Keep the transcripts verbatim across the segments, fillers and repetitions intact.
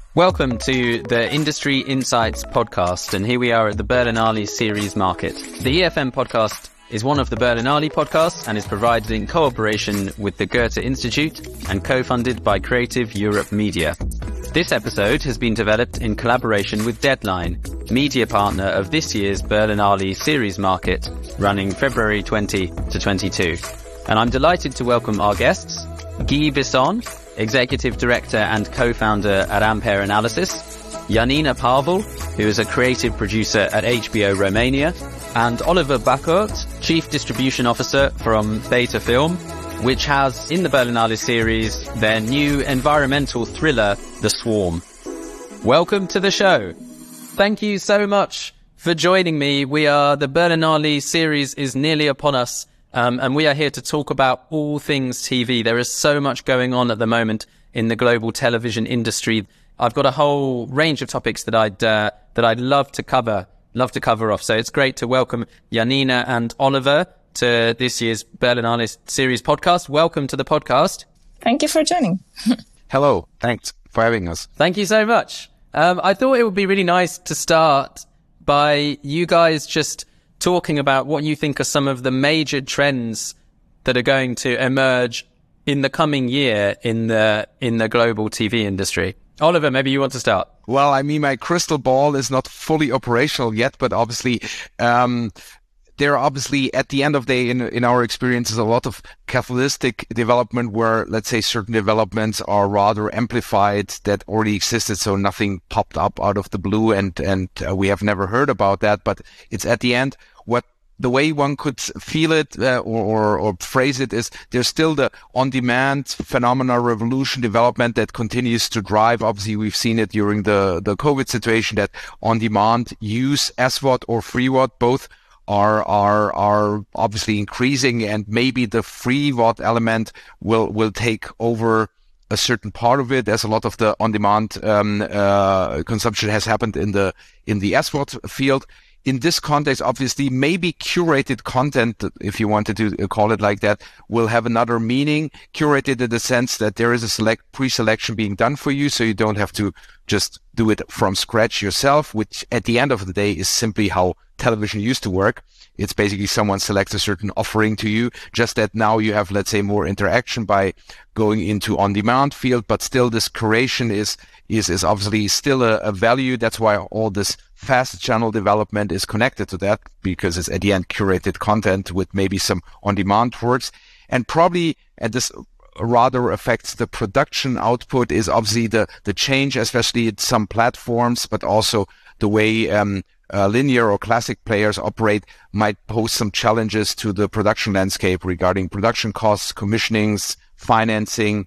Welcome to the Industry Insights podcast, and here we are at the Berlinale Series Market. The E F M podcast is one of the Berlinale podcasts and is provided in cooperation with the Goethe Institute and co-funded by Creative Europe Media. This episode has been developed in collaboration with Deadline, media partner of this year's Berlinale Series Market, running February twentieth to twenty-second. And I'm delighted to welcome our guests, Guy Bisson, Executive Director and Co-founder at Ampere Analysis, Janina Pavel, who is a creative producer at H B O Romania, and Oliver Bachert, Chief Distribution Officer from Beta Film, which has, in the Berlinale series, their new environmental thriller, The Swarm. Welcome to the show. Thank you so much for joining me. We are, the Berlinale series is nearly upon us. Um, and we are here to talk about all things T V. There is so much going on at the moment in the global television industry. I've got a whole range of topics that I'd uh, that I'd love to cover, love to cover off. So it's great to welcome Janina and Oliver to this year's Berlinale series podcast. Welcome to the podcast. Thank you for joining. Hello. Thanks for having us. Thank you so much. Um, I thought it would be really nice to start by you guys just talking about what you think are some of the major trends that are going to emerge in the coming year in the in the global T V industry. Oliver, maybe you want to start. Well, I mean, my crystal ball is not fully operational yet, but obviously, um, there are obviously at the end of the day, in in our experiences, a lot of catalytic development where, let's say, certain developments are rather amplified that already existed, so nothing popped up out of the blue, and and uh, we have never heard about that. But it's at the end what the way one could feel it uh, or, or or phrase it is there's still the on-demand phenomena revolution development that continues to drive. Obviously, we've seen it during the the COVID situation that on-demand use, S V O D or free V O D, both are are are obviously increasing, and maybe the free V O D element will will take over a certain part of it, as a lot of the on-demand um, uh, consumption has happened in the in the S V O D field. In this context, obviously, maybe curated content, if you wanted to call it like that, will have another meaning. Curated in the sense that there is a select pre-selection being done for you, so you don't have to just do it from scratch yourself, which at the end of the day is simply how television used to work. It's basically someone selects a certain offering to you, just that now you have, let's say, more interaction by going into on-demand field, but still this curation is is is obviously still a, a value. That's why all this fast channel development is connected to that, because it's at the end curated content with maybe some on-demand works. And probably, and this rather affects the production output, is obviously the the change, especially at some platforms, but also the way um Uh, linear or classic players operate might pose some challenges to the production landscape regarding production costs, commissionings, financing,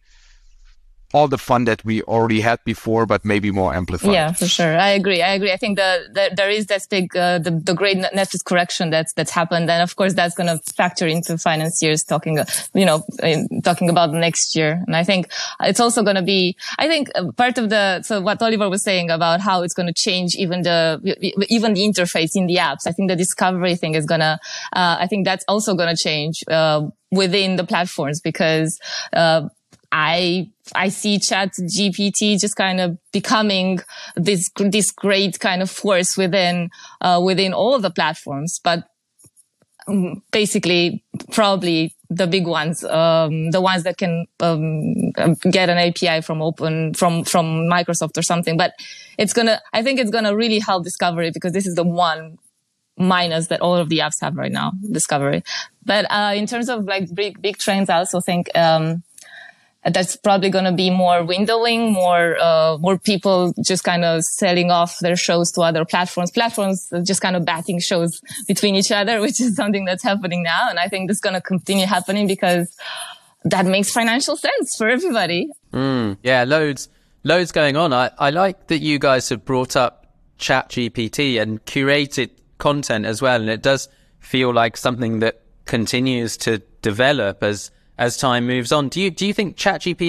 all the fun that we already had before, but maybe more amplified. Yeah, for sure. I agree. I agree. I think the, the there is this big, uh, the, the great Netflix correction that's, that's happened. And of course, that's going to factor into financiers talking, uh, you know, talking about next year. And I think it's also going to be, I think part of the, so what Oliver was saying about how it's going to change even the, even the interface in the apps. I think the discovery thing is going to, uh, I think that's also going to change, uh, within the platforms, because, uh, I, I see Chat G P T just kind of becoming this, this great kind of force within, uh, within all of the platforms. But um, basically, probably the big ones, um, the ones that can, um, get an A P I from open, from, from Microsoft or something. But it's gonna, I think it's gonna really help discovery, because this is the one minus that all of the apps have right now, discovery. But, uh, in terms of like big, big trends, I also think, um, that's probably going to be more windowing, more, uh, more people just kind of selling off their shows to other platforms. Platforms just kind of batting shows between each other, which is something that's happening now. And I think that's going to continue happening because that makes financial sense for everybody. Mm, yeah, loads, loads going on. I, I like that you guys have brought up Chat G P T and curated content as well. And it does feel like something that continues to develop as, as time moves on. Do you, do you think Chat G P T is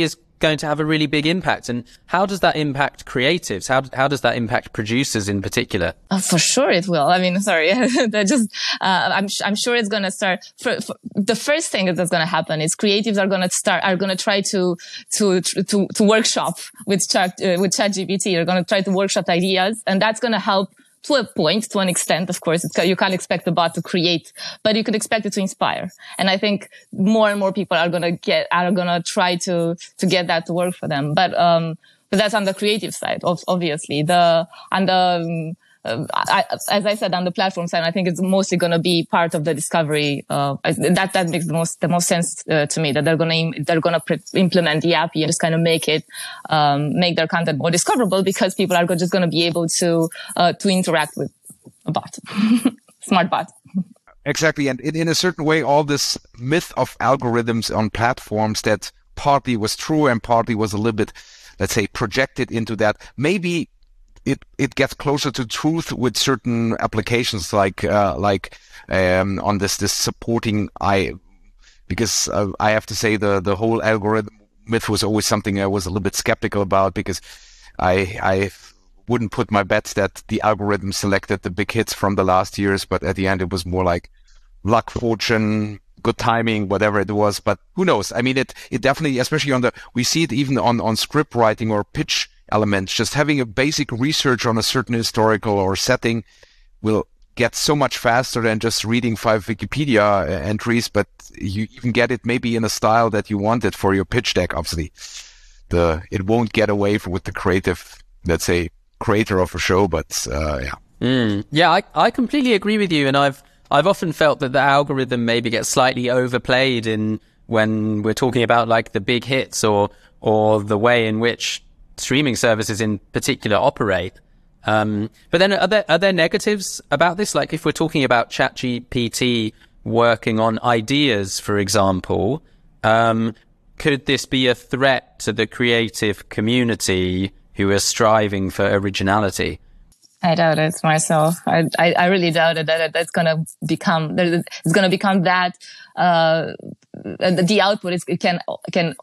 going to have a really big impact. And how does that impact creatives? How how does that impact producers in particular? Uh, for sure it will. I mean, sorry, that just uh, I'm I'm sure it's going to start. For, for, the first thing that's going to happen is creatives are going to start are going to try to to to to workshop with chat uh, with ChatGPT. They're going to try to workshop ideas, and that's going to help. To a point, to an extent, of course, it's, you can't expect the bot to create, but you could expect it to inspire. And I think more and more people are gonna get, are gonna try to, to get that to work for them. But, um, but that's on the creative side, obviously. The, on the, um, uh, I, as I said, on the platform side, I think it's mostly going to be part of the discovery. Uh, that, that makes the most, the most sense uh, to me, that they're going to, they're going to pre- implement the A P I and just kind of make it, um, make their content more discoverable, because people are just going to be able to, uh, to interact with a bot, smart bot. Exactly. And in, in a certain way, all this myth of algorithms on platforms that partly was true and partly was a little bit, let's say, projected into that, maybe it it gets closer to truth with certain applications, like uh, like um, on this this supporting I, because uh, I have to say the the whole algorithm myth was always something I was a little bit skeptical about, because I I wouldn't put my bets that the algorithm selected the big hits from the last years, but at the end it was more like luck, fortune, good timing, whatever it was. But who knows? I mean, it it definitely, especially on the, we see it even on on script writing or pitch elements, just having a basic research on a certain historical or setting will get so much faster than just reading five Wikipedia entries, but you even get it maybe in a style that you wanted for your pitch deck. Obviously, the it won't get away from, with the creative, let's say, creator of a show, but uh, yeah. Mm. Yeah, I, I completely agree with you, and I've I've often felt that the algorithm maybe gets slightly overplayed in when we're talking about like the big hits or or the way in which streaming services in particular operate. Um, but then are there, are there negatives about this? Like if we're talking about ChatGPT working on ideas, for example, um, could this be a threat to the creative community who are striving for originality? I doubt it myself. I, I, I really doubt it that that's going to become, it's going to become that, uh, the output is, it can, can,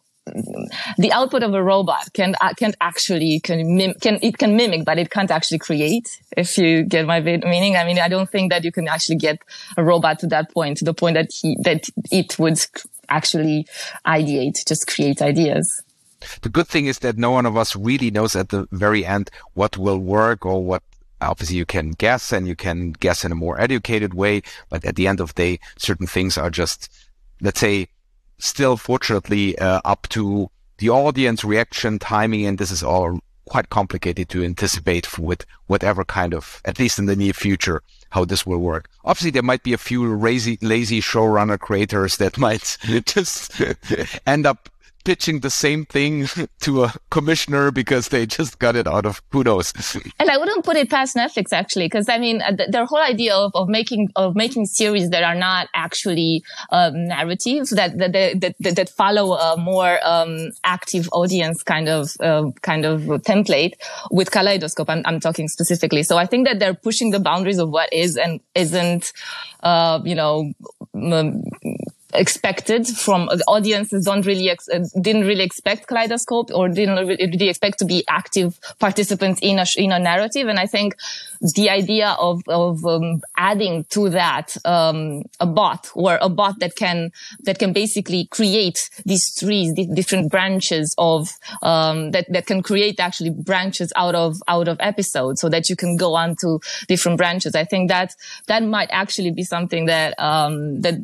the output of a robot can can actually can mim- can it can mimic, but it can't actually create. If you get my meaning, I mean, I don't think that you can actually get a robot to that point, to the point that he that it would actually ideate, just create ideas. The good thing is that no one of us really knows at the very end what will work or what. Obviously, you can guess, and you can guess in a more educated way. But at the end of the day, certain things are just, let's say, still fortunately uh, up to the audience reaction, timing, and this is all quite complicated to anticipate with whatever kind of, at least in the near future, how this will work. Obviously, there might be a few lazy, lazy showrunner creators that might just end up pitching the same thing to a commissioner because they just got it out of who knows. And I wouldn't put it past Netflix, actually, because I mean, th- their whole idea of, of making of making series that are not actually um, narratives, that that, that that that follow a more um, active audience kind of uh, kind of template with Kaleidoscope. I'm, I'm talking specifically. So I think that they're pushing the boundaries of what is and isn't, uh, you know. Um, expected from audiences don't really ex- didn't really expect Kaleidoscope or didn't really expect to be active participants in a in a narrative. And I think the idea of of um, adding to that um, a bot or a bot that can that can basically create these trees, these different branches of um, that that can create actually branches out of out of episodes, so that you can go on to different branches. I think that that might actually be something that um, that.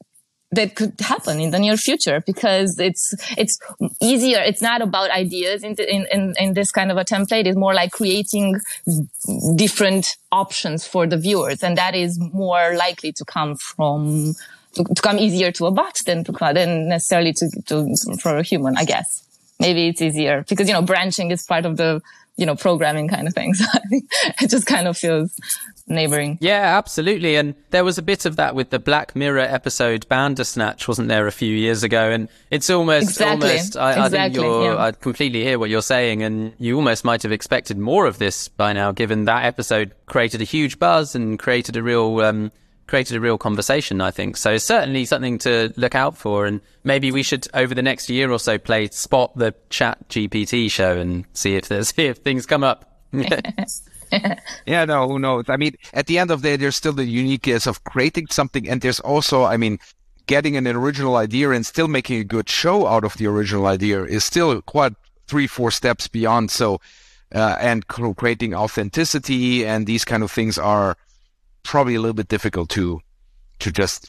that could happen in the near future, because it's, it's easier. It's not about ideas in, in, in, in this kind of a template. It's more like creating different options for the viewers. And that is more likely to come from, to, to come easier to a bot than to, than necessarily to, to, for a human, I guess. Maybe it's easier because, you know, branching is part of the, you know, programming kind of thing. So I think it just kind of feels neighboring. Yeah, absolutely. And there was a bit of that with the Black Mirror episode Bandersnatch, wasn't there, a few years ago? And it's almost, exactly. almost, I, exactly. I think you're, yeah. I completely hear what you're saying. And you almost might have expected more of this by now, given that episode created a huge buzz and created a real, um, created a real conversation, I think. So it's certainly something to look out for. And maybe we should, over the next year or so, play Spot the Chat G P T show and see if there's see if things come up. Yeah, no, who knows? I mean, at the end of the day, there's still the uniqueness of creating something. And there's also, I mean, getting an original idea and still making a good show out of the original idea is still quite three, four steps beyond. So, uh, and creating authenticity and these kind of things are probably a little bit difficult to, to just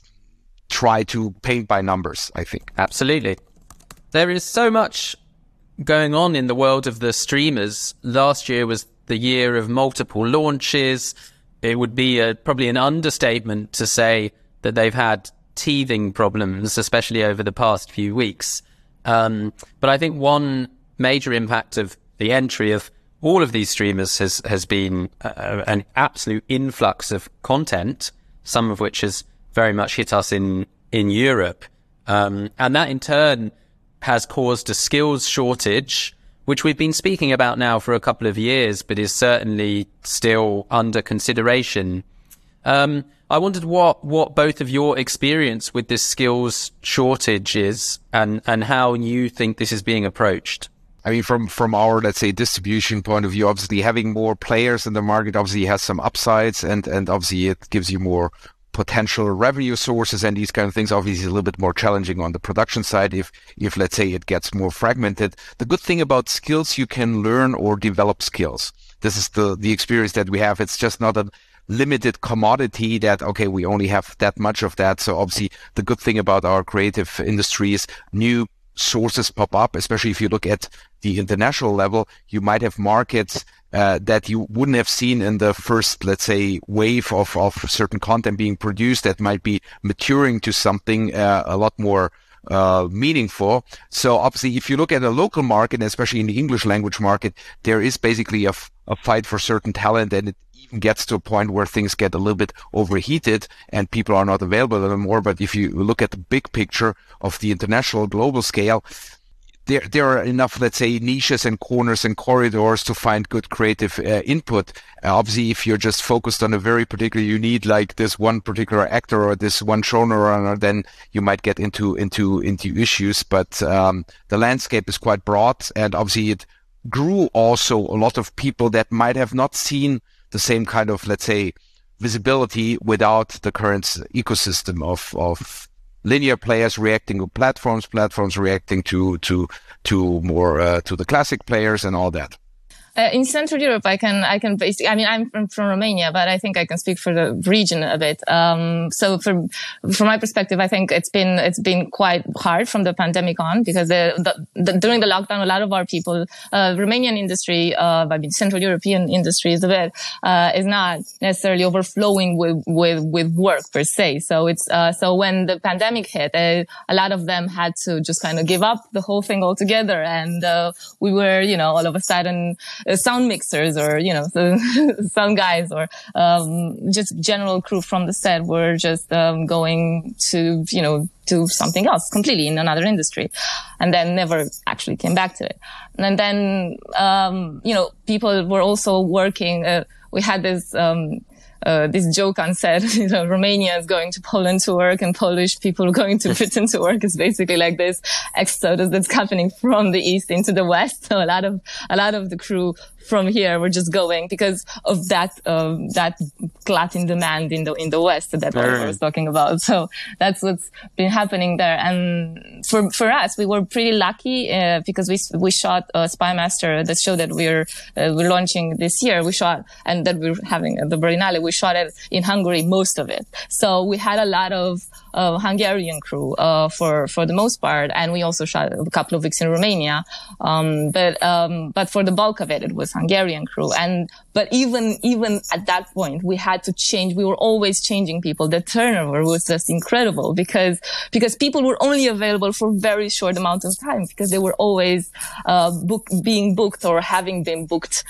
try to paint by numbers, I think. Absolutely. There is so much going on in the world of the streamers. Last year was the year of multiple launches. It would be a, probably an understatement to say that they've had teething problems, especially over the past few weeks. Um, but I think one major impact of the entry of all of these streamers has, has been uh, an absolute influx of content, some of which has very much hit us in, in Europe. Um, and that in turn has caused a skills shortage, which we've been speaking about now for a couple of years, but is certainly still under consideration. Um, I wondered what, what both of your experience with this skills shortage is and, and how you think this is being approached. I mean, from, from our, let's say, distribution point of view, obviously having more players in the market obviously has some upsides, and, and obviously it gives you more potential revenue sources and these kind of things. Obviously a little bit more challenging on the production side if, if let's say it gets more fragmented. The good thing about skills, you can learn or develop skills. This is the, the experience that we have. It's just not a limited commodity that, okay, we only have that much of that. So obviously the good thing about our creative industry is new sources pop up, especially if you look at the international level. You might have markets uh, that you wouldn't have seen in the first, let's say, wave of, of certain content being produced that might be maturing to something uh, a lot more uh, meaningful. So obviously, if you look at a local market, especially in the English language market, there is basically a, f- a fight for certain talent, and it even gets to a point where things get a little bit overheated and people are not available anymore. But if you look at the big picture of the international global scale, there there are enough, let's say, niches and corners and corridors to find good creative uh, input. Uh, obviously, if you're just focused on a very particular, you need like this one particular actor or this one showrunner, then you might get into into into issues. But um, the landscape is quite broad, and obviously it grew also a lot of people that might have not seen the same kind of, let's say, visibility without the current ecosystem of of linear players reacting to platforms, platforms reacting to to to more uh, to the classic players and all that. Uh, in Central Europe, I can, I can basically, I mean, I'm from, from Romania, but I think I can speak for the region a bit. Um, so from, from my perspective, I think it's been, it's been quite hard from the pandemic on, because the, the, the during the lockdown, a lot of our people, uh, Romanian industry, uh, I mean, Central European industry is a bit, uh, is not necessarily overflowing with, with, with work per se. So it's, uh, so when the pandemic hit, uh, a lot of them had to just kind of give up the whole thing altogether. And, uh, we were, you know, all of a sudden, Uh, sound mixers or, you know, sound guys or, um, just general crew from the set were just, um, going to, you know, do something else completely in another industry, and then never actually came back to it. And then, um, you know, people were also working, uh, we had this, um, Uh, this joke on set, you know, Romania is going to Poland to work and Polish people are going to Britain to work. It's basically like this exodus that's happening from the east into the west. So a lot of, a lot of the crew from here were just going because of that, um, that glut in demand in the, in the west that I was talking about. So that's what's been happening there. And for, for us, we were pretty lucky, uh, because we, we shot, uh, Spy Master, the show that we're, uh, we're launching this year. We shot, and that we're having at the Berlinale, we shot it in Hungary, most of it. So we had a lot of, uh, Hungarian crew, uh, for, for the most part. And we also shot a couple of weeks in Romania. Um, but, um, but for the bulk of it, it was Hungarian crew. And, but even, even at that point, we had to change. We were always changing people. The turnover was just incredible because, because people were only available for very short amount of time because they were always, uh, book, being booked or having been booked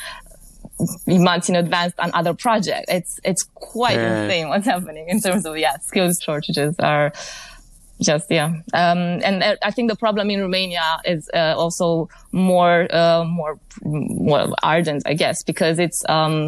months in advance on other projects. It's, it's quite yeah. insane what's happening in terms of, yeah, skills shortages are just, yeah. Um, and I think the problem in Romania is, uh, also more, uh, more, more ardent, I guess, because it's, um,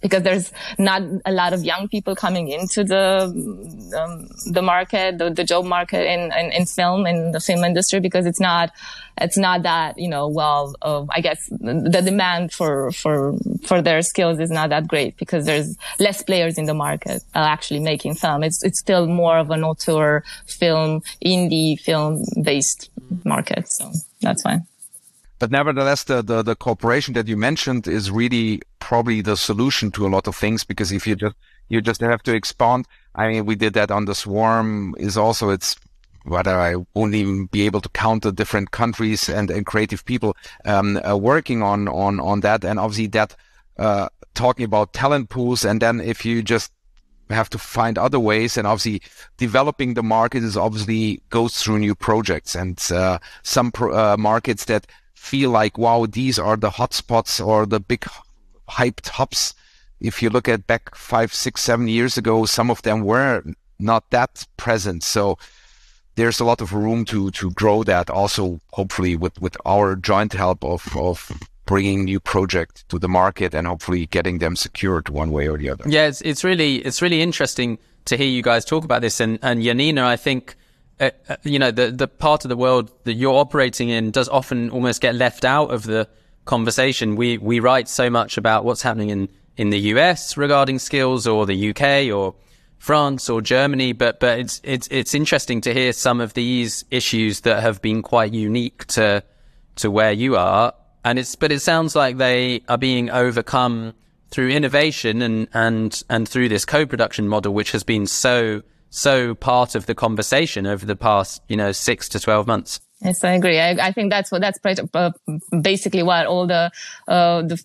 because there's not a lot of young people coming into the um, the market, the, the job market in, in, in film, in the film industry, because it's not it's not that, you know, well, uh, I guess the demand for for for their skills is not that great because there's less players in the market uh, actually making film. It's it's still more of an auteur film, indie film based market, so that's fine. But nevertheless, the, the, the cooperation that you mentioned is really probably the solution to a lot of things, because if you just, you just have to expand. I mean, we did that on the Swarm is also, it's, whether I won't even be able to count the different countries and, and creative people, um, uh, working on, on, on that. And obviously that, uh, talking about talent pools. And then if you just have to find other ways, and obviously developing the market is obviously goes through new projects and, uh, some pro, uh, markets that feel like, wow, these are the hotspots or the big hyped hubs. If you look at back five, six, seven years ago, some of them were not that present. So there's a lot of room to, to grow that also, hopefully with, with our joint help of, of bringing new projects to the market and hopefully getting them secured one way or the other. Yeah, it's, it's really, it's really interesting to hear you guys talk about this. And, and Janina, I think, Uh, you know, the the part of the world that you're operating in does often almost get left out of the conversation. We we write so much about what's happening in, in the U S regarding skills, or the U K or France or Germany, but but it's it's it's interesting to hear some of these issues that have been quite unique to to where you are. And it's but it sounds like they are being overcome through innovation and and and through this co-production model, which has been so so part of the conversation over the past, you know, six to twelve months. Yes, I agree. I, I think that's what that's uh, basically what all the, uh, the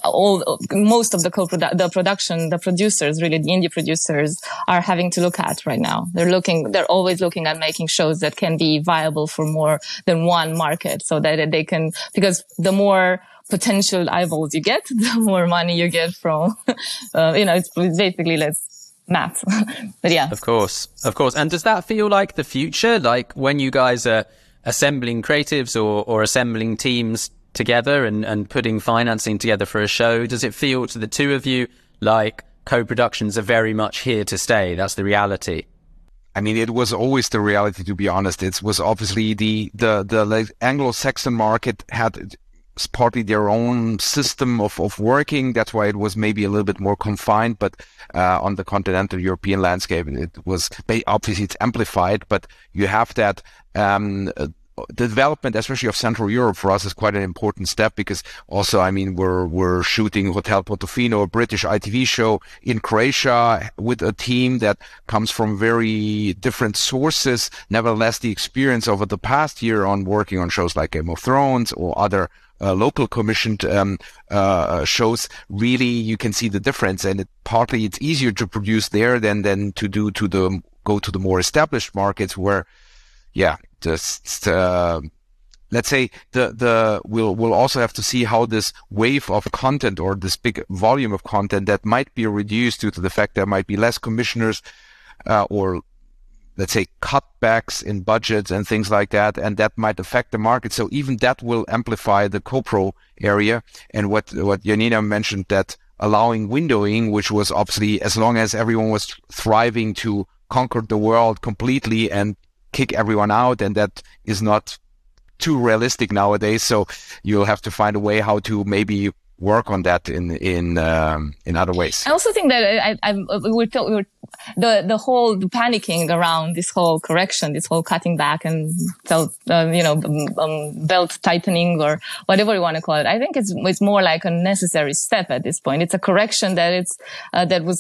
all most of the co-produ- the production, the producers, really the indie producers, are having to look at right now. They're looking, they're always looking at making shows that can be viable for more than one market, so that they can, because the more potential eyeballs you get, the more money you get from, uh, you know, it's basically let's. math. But yeah. Of course. Of course. And does that feel like the future? Like when you guys are assembling creatives or, or assembling teams together and, and putting financing together for a show, does it feel to the two of you like co-productions are very much here to stay? That's the reality. I mean, it was always the reality, to be honest. It was obviously the, the, the like, Anglo-Saxon market had partly their own system of, of working. That's why it was maybe a little bit more confined, but uh, on the continental European landscape, it was obviously it's amplified, but you have that, um, uh, the development, especially of Central Europe, for us is quite an important step, because also, I mean, we're, we're shooting Hotel Portofino, a British I T V show in Croatia with a team that comes from very different sources. Nevertheless, the experience over the past year on working on shows like Game of Thrones or other Uh, local commissioned um, uh, shows, really you can see the difference, and it, partly it's easier to produce there than than to do to the go to the more established markets where, yeah, just uh, let's say the the we'll we'll also have to see how this wave of content or this big volume of content that might be reduced due to the fact there might be less commissioners uh, or let's say cutbacks in budgets and things like that, and that might affect the market. So even that will amplify the co-pro area. And what what Janina mentioned, that allowing windowing, which was obviously, as long as everyone was thriving to conquer the world completely and kick everyone out, and that is not too realistic nowadays. So you'll have to find a way how to maybe work on that in in um, in other ways. I also think that I, I, we felt we were the the whole panicking around this whole correction, this whole cutting back and belt, uh, you know, um, belt tightening or whatever you want to call it. I think it's it's more like a necessary step at this point. It's a correction that it's uh, that was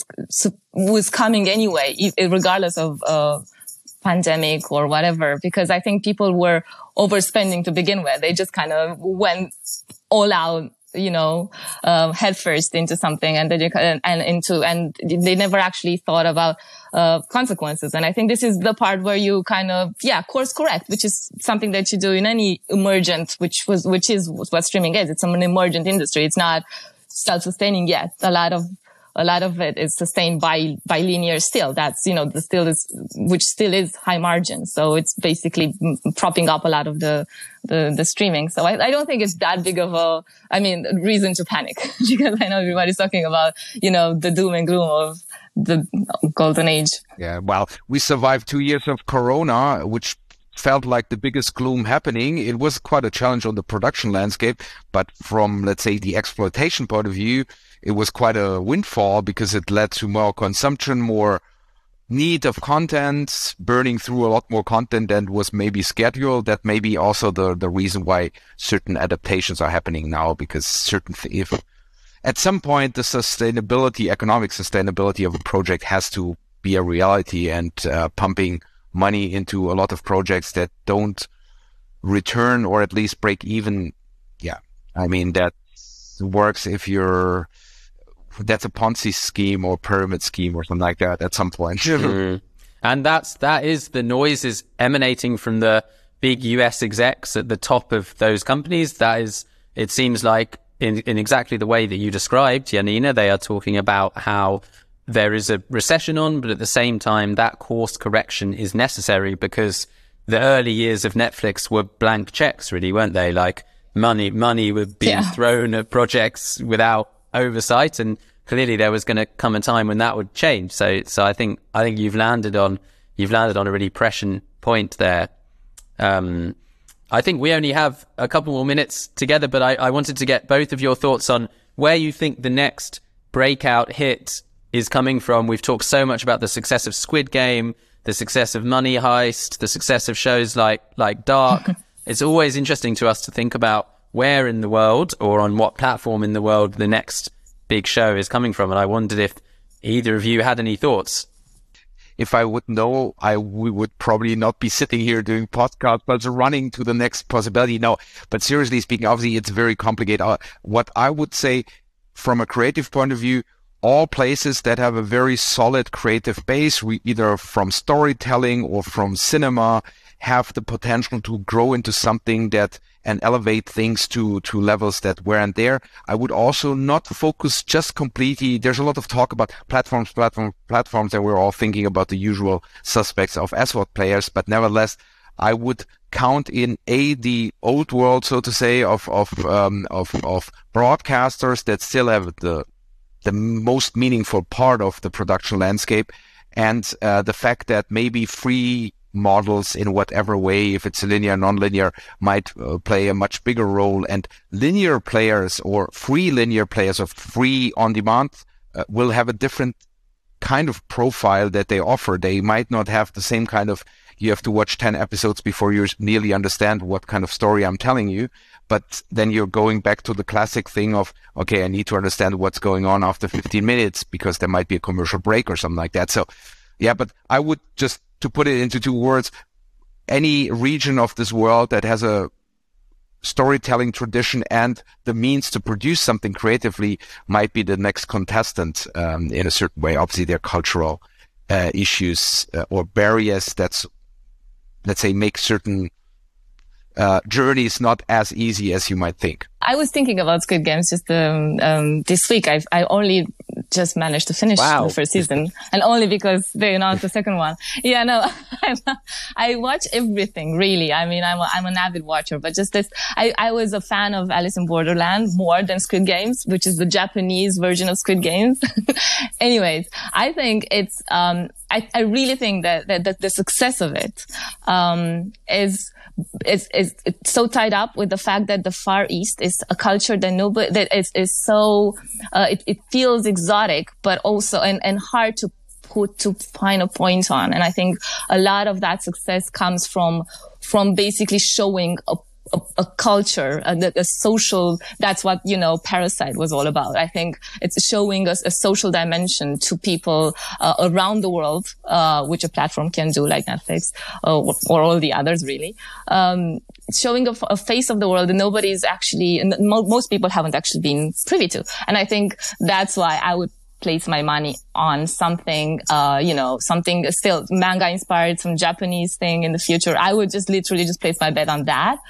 was coming anyway, regardless of uh, pandemic or whatever. Because I think people were overspending to begin with. They just kind of went all out, you know, uh, head first into something, and then you, and, and into, and they never actually thought about, uh, consequences. And I think this is the part where you kind of, yeah, course correct, which is something that you do in any emergent, which was, which is what streaming is. It's an emergent industry. It's not self-sustaining yet. A lot of, a lot of it is sustained by, by linear still. That's, you know, the still is, which still is high margin. So it's basically propping up a lot of the, the, the streaming. So I, I don't think it's that big of a, I mean, reason to panic because I know everybody's talking about, you know, the doom and gloom of the golden age. Yeah. Well, we survived two years of Corona, which felt like the biggest gloom happening. It was quite a challenge on the production landscape, but from, let's say, the exploitation point of view, it was quite a windfall because it led to more consumption, more need of content, burning through a lot more content than was maybe scheduled. That may be also the, the reason why certain adaptations are happening now, because certain, th- if at some point the sustainability, economic sustainability of a project has to be a reality, and uh, pumping money into a lot of projects that don't return or at least break even. Yeah. I mean, that works if you're, that's a Ponzi scheme or pyramid scheme or something like that at some point. mm. And that's, that is the noises emanating from the big U S execs at the top of those companies. That is, it seems like in, in exactly the way that you described, Janina, they are talking about how there is a recession on, but at the same time, that course correction is necessary because the early years of Netflix were blank checks, really, weren't they? Like money, money would be yeah. thrown at projects without oversight, and clearly there was going to come a time when that would change. So, so I think, I think you've landed on, you've landed on a really prescient point there. Um, I think we only have a couple more minutes together, but I, I wanted to get both of your thoughts on where you think the next breakout hit is coming from. We've talked so much about the success of Squid Game, the success of Money Heist, the success of shows like, like Dark. It's always interesting to us to think about where in the world or on what platform in the world the next big show is coming from. And I wondered if either of you had any thoughts. If I would know, I we would probably not be sitting here doing podcasts, but running to the next possibility. No, but seriously speaking, obviously it's very complicated. Uh, what I would say from a creative point of view, all places that have a very solid creative base, we, either from storytelling or from cinema, have the potential to grow into something that and elevate things to, to levels that weren't there. I would also not focus just completely. There's a lot of talk about platforms, platforms, platforms, and we're all thinking about the usual suspects of S W O T players. But nevertheless, I would count in a the old world, so to say, of of um, of of broadcasters that still have the the most meaningful part of the production landscape, and uh, the fact that maybe free models in whatever way, if it's linear, non-linear, might uh, play a much bigger role, and linear players or free linear players or free on-demand uh, will have a different kind of profile that they offer. They might not have the same kind of, you have to watch ten episodes before you nearly understand what kind of story I'm telling you. But then you're going back to the classic thing of, okay, I need to understand what's going on after fifteen minutes because there might be a commercial break or something like that. So yeah, but I would just, to put it into two words, any region of this world that has a storytelling tradition and the means to produce something creatively might be the next contestant um, in a certain way. Obviously, there are cultural uh, issues uh, or barriers that's, let's say, make certain uh, journeys not as easy as you might think. I was thinking about Squid Games just um, um, this week. I I only just managed to finish wow. the first season, and only because they announced the second one. Yeah, no, I'm, I watch everything really. I mean, I'm a, I'm an avid watcher, but just this, I I was a fan of Alice in Borderland more than Squid Games, which is the Japanese version of Squid Games. Anyways, I think it's um I I really think that that, that the success of it um is. Is, is it's so tied up with the fact that the Far East is a culture that nobody, that is, is so, uh, it, it feels exotic, but also, and, and hard to put, to find a point on. And I think a lot of that success comes from, from basically showing a A, a culture, a, a social, that's what, you know, Parasite was all about. I think it's showing us a social dimension to people uh, around the world, uh, which a platform can do like Netflix or, or all the others really. Um, showing a, a face of the world that nobody's actually, mo- most people haven't actually been privy to. And I think that's why I would place my money on something, uh, you know, something still manga inspired, some Japanese thing in the future. I would just literally just place my bet on that.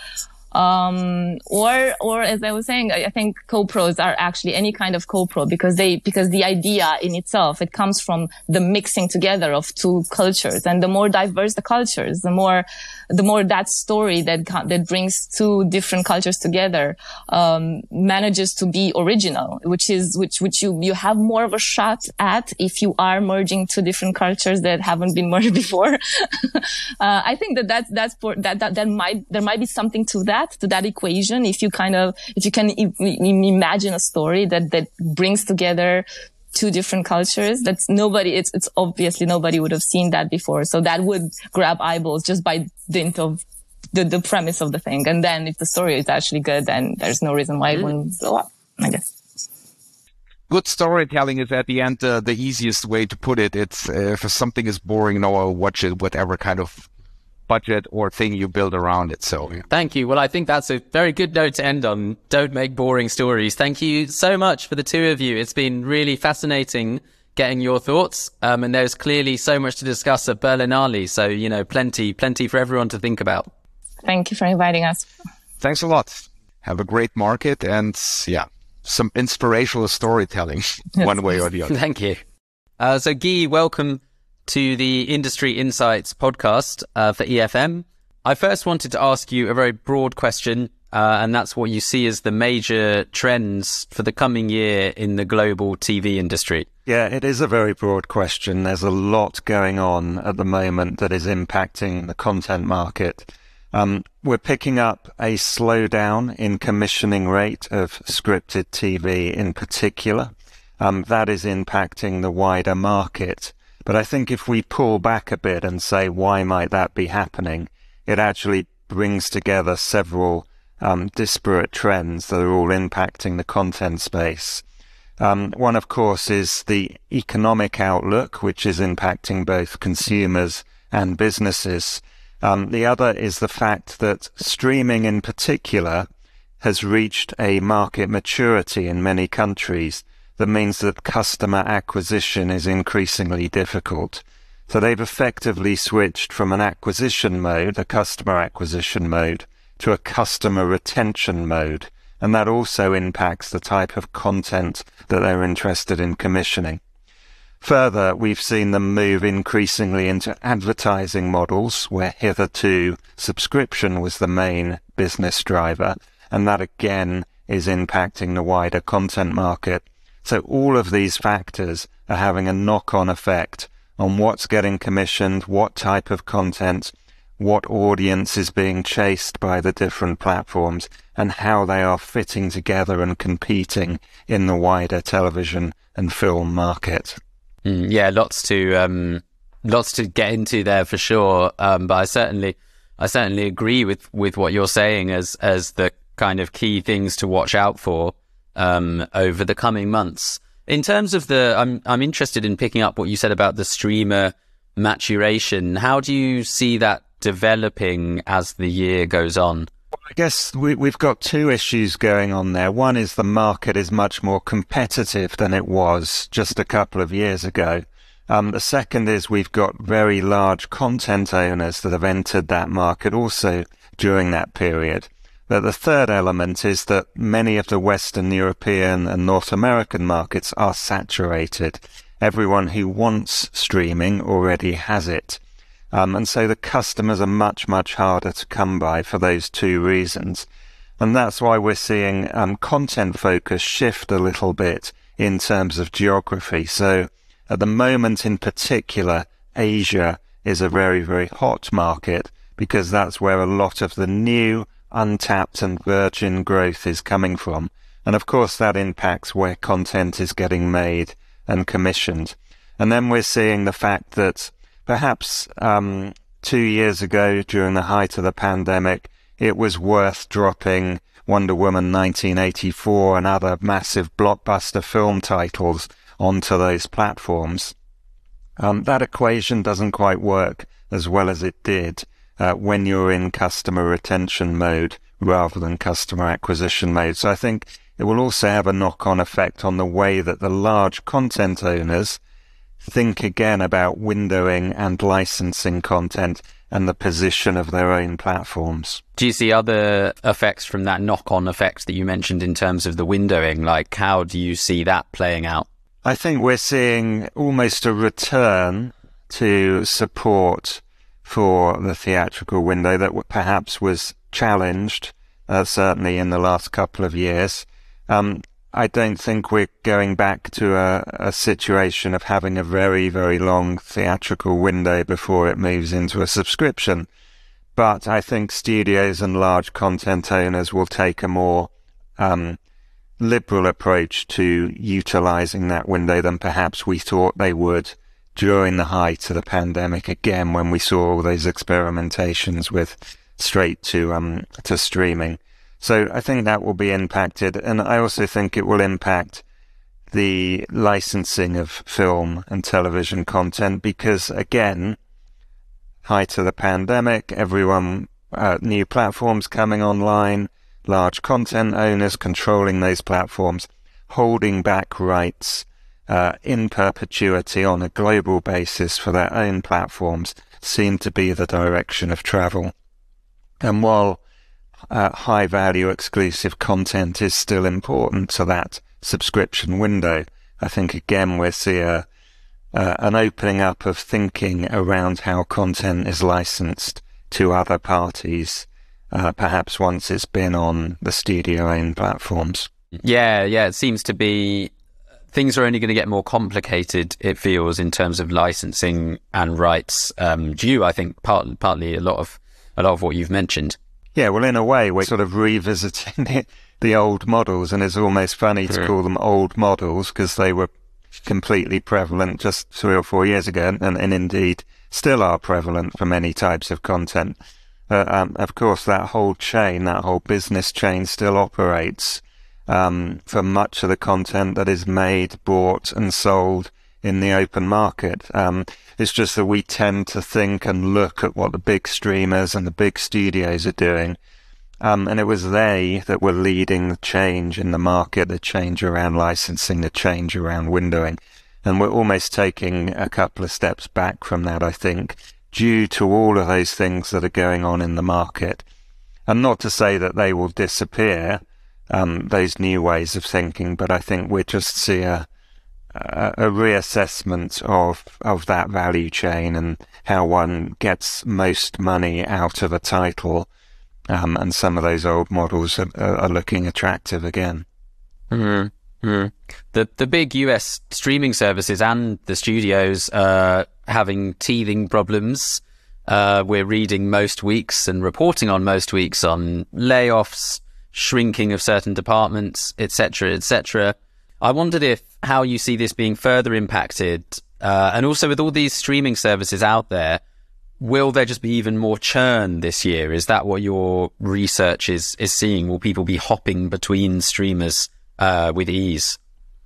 Um, or, or as I was saying, I think co-pros are actually any kind of co-pro because they, because the idea in itself, it comes from the mixing together of two cultures. And the more diverse the cultures, the more, the more that story that, that brings two different cultures together, um, manages to be original, which is, which, which you, you have more of a shot at if you are merging two different cultures that haven't been merged before. uh, I think that that's, that's for, that, that, that might, there might be something to that, to that equation. If you kind of, if you can I- imagine a story that, that brings together two different cultures, that's nobody, it's, it's obviously nobody would have seen that before. So that would grab eyeballs just by dint of the, the premise of the thing. And then if the story is actually good, then there's no reason why it wouldn't blow up, I guess. Good storytelling is at the end uh, the easiest way to put it. It's uh, if something is boring, no, I'll watch it, whatever kind of budget or thing you build around it. So yeah. Thank you. Well, I think that's a very good note to end on. Don't make boring stories. Thank you so much for the two of you. It's been really fascinating getting your thoughts. Um, and there's clearly so much to discuss at Berlinale. So, you know, plenty, plenty for everyone to think about. Thank you for inviting us. Thanks a lot. Have a great market and yeah, some inspirational storytelling one way or the other. Thank you. Uh, so Guy, welcome to the Industry Insights podcast uh, for E F M. I first wanted to ask you a very broad question, uh, and that's what you see as the major trends for the coming year in the global T V industry. Yeah, it is a very broad question. There's a lot going on at the moment that is impacting the content market. Um, we're picking up a slowdown in commissioning rate of scripted T V in particular. Um, that is impacting the wider market. But I think if we pull back a bit and say, why might that be happening? It actually brings together several um, disparate trends that are all impacting the content space. Um, one, of course, is the economic outlook, which is impacting both consumers and businesses. Um, the other is the fact that streaming in particular has reached a market maturity in many countries. That means that customer acquisition is increasingly difficult. So they've effectively switched from an acquisition mode, a customer acquisition mode, to a customer retention mode. And that also impacts the type of content that they're interested in commissioning. Further, we've seen them move increasingly into advertising models where hitherto subscription was the main business driver. And that again is impacting the wider content market. So all of these factors are having a knock-on effect on what's getting commissioned, what type of content, what audience is being chased by the different platforms, and how they are fitting together and competing in the wider television and film market. Mm, yeah, lots to um, lots to get into there for sure. Um, but I certainly, I certainly agree with, with what you're saying as as the kind of key things to watch out for Um, over the coming months. In terms of the, I'm I'm interested in picking up what you said about the streamer maturation. How do you see that developing as the year goes on? I guess we, we've got two issues going on there. One is the market is much more competitive than it was just a couple of years ago. Um, the second is we've got very large content owners that have entered that market also during that period. But the third element is that many of the Western European and North American markets are saturated. Everyone who wants streaming already has it. Um, and so the customers are much, much harder to come by for those two reasons. And that's why we're seeing um, content focus shift a little bit in terms of geography. So at the moment in particular, Asia is a very, very hot market because that's where a lot of the new untapped and virgin growth is coming from. And of course that impacts where content is getting made and commissioned. And then we're seeing the fact that perhaps um, two years ago during the height of the pandemic, it was worth dropping Wonder Woman nineteen eighty-four and other massive blockbuster film titles onto those platforms. Um, that equation doesn't quite work as well as it did Uh, when you're in customer retention mode rather than customer acquisition mode. So I think it will also have a knock-on effect on the way that the large content owners think again about windowing and licensing content and the position of their own platforms. Do you see other effects from that knock-on effect that you mentioned in terms of the windowing? Like, how do you see that playing out? I think we're seeing almost a return to support for the theatrical window that perhaps was challenged, uh, certainly in the last couple of years. Um, I don't think we're going back to a, a situation of having a very, very long theatrical window before it moves into a subscription. But I think studios and large content owners will take a more um, liberal approach to utilizing that window than perhaps we thought they would during the height of the pandemic, again, when we saw all those experimentations with straight to um to streaming. So I think that will be impacted, and I also think it will impact the licensing of film and television content because, again, height of the pandemic, everyone, uh, new platforms coming online, large content owners controlling those platforms, holding back rights uh, in perpetuity on a global basis for their own platforms seem to be the direction of travel. And while uh, high-value exclusive content is still important to that subscription window, I think, again, we'll see a, uh, an opening up of thinking around how content is licensed to other parties, uh, perhaps once it's been on the studio-owned platforms. Yeah, yeah, it seems to be things are only going to get more complicated, it feels, in terms of licensing and rights, um, due, I think, part, partly a lot of a lot of what you've mentioned. Yeah, well, in a way, we're sort of revisiting the, the old models, and it's almost funny to call them old models because they were completely prevalent just three or four years ago, and, and indeed still are prevalent for many types of content. Uh, um, of course, that whole chain, that whole business chain still operates um, for much of the content that is made, bought and sold in the open market. Um, it's just that we tend to think and look at what the big streamers and the big studios are doing. Um, and it was they that were leading the change in the market, the change around licensing, the change around windowing. And we're almost taking a couple of steps back from that, I think, due to all of those things that are going on in the market. And not to say that they will disappear, um, those new ways of thinking, but I think we just see a a reassessment of of that value chain and how one gets most money out of a title, um, and some of those old models are, are looking attractive again. Mm-hmm. Mm-hmm. The the big U S streaming services and the studios are having teething problems. Uh, we're reading most weeks and reporting on most weeks on layoffs, shrinking of certain departments, et cetera, et cetera. I wondered if how you see this being further impacted, uh, and also with all these streaming services out there, will there just be even more churn this year? Is that what your research is is seeing? Will people be hopping between streamers uh, with ease?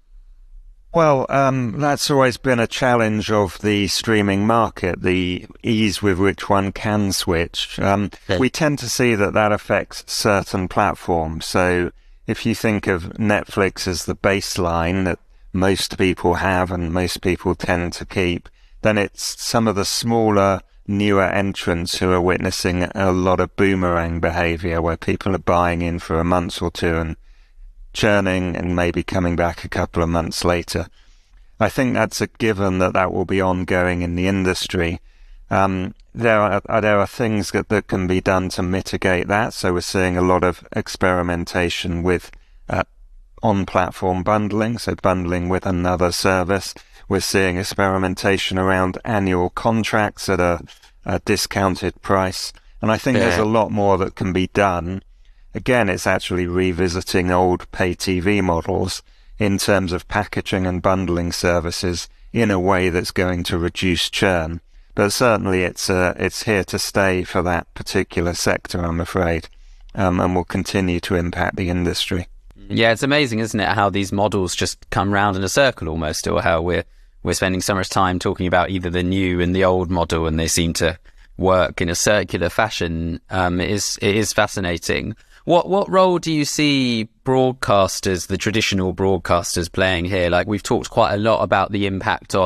Well, um, that's always been a challenge of the streaming market, the ease with which one can switch. Um, okay. We tend to see that that affects certain platforms. So if you think of Netflix as the baseline that most people have and most people tend to keep, then it's some of the smaller, newer entrants who are witnessing a lot of boomerang behavior where people are buying in for a month or two and churning and maybe coming back a couple of months later. I think that's a given that that will be ongoing in the industry. Um, there are there are things that, that can be done to mitigate that. So we're seeing a lot of experimentation with uh, on-platform bundling, so bundling with another service. We're seeing experimentation around annual contracts at a, a discounted price. And I think yeah. there's a lot more that can be done. Again, it's actually revisiting old pay T V models in terms of packaging and bundling services in a way that's going to reduce churn. But certainly it's uh, it's here to stay for that particular sector, I'm afraid, um, and will continue to impact the industry. Yeah, it's amazing, isn't it, how these models just come round in a circle almost, or how we're we're spending so much time talking about either the new and the old model, and they seem to work in a circular fashion. Um, it is it is fascinating. What what role do you see broadcasters, the traditional broadcasters, playing here? Like, we've talked quite a lot about the impact on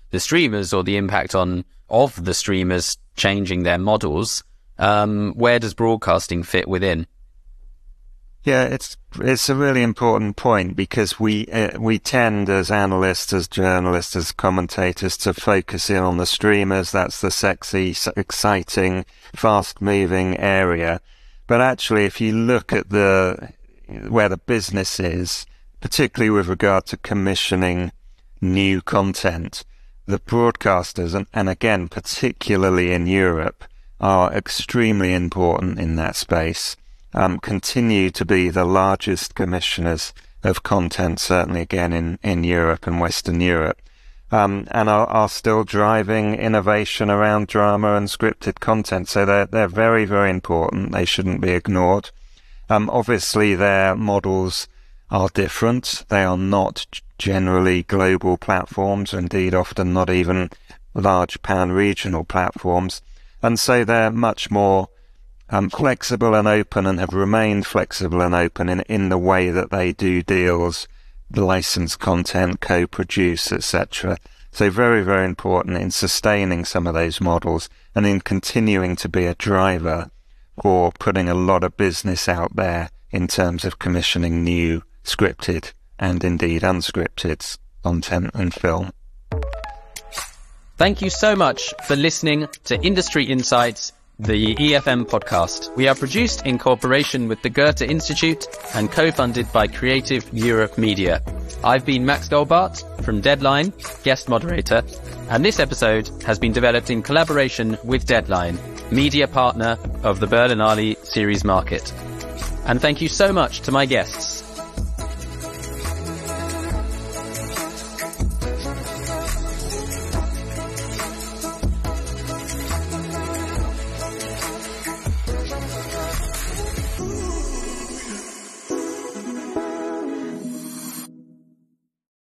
the streamers or the impact on of the streamers changing their models, um, where does broadcasting fit within? Yeah, it's it's a really important point, because we uh, we tend as analysts, as journalists, as commentators to focus in on the streamers. That's the sexy, exciting, fast-moving area. But actually, if you look at the where the business is, particularly with regard to commissioning new content, the broadcasters, and, and again, particularly in Europe, are extremely important in that space. Um, continue to be the largest commissioners of content, certainly again in, in Europe and Western Europe, um, and are, are still driving innovation around drama and scripted content. So they're, they're very, very important. They shouldn't be ignored. Um, obviously, their models are different. They are not generally global platforms, indeed often not even large pan-regional platforms. And so they're much more Um, flexible and open, and have remained flexible and open in, in the way that they do deals, license content, co-produce, et cetera. So very, very important in sustaining some of those models and in continuing to be a driver for putting a lot of business out there in terms of commissioning new scripted and indeed unscripted content and film. Thank you so much for listening to Industry Insights, the E F M podcast. We are produced in cooperation with the Goethe Institute and co-funded by Creative Europe Media. I've been Max Dolbart from Deadline, guest moderator, and this episode has been developed in collaboration with Deadline, media partner of the Berlinale series market. And thank you so much to my guests,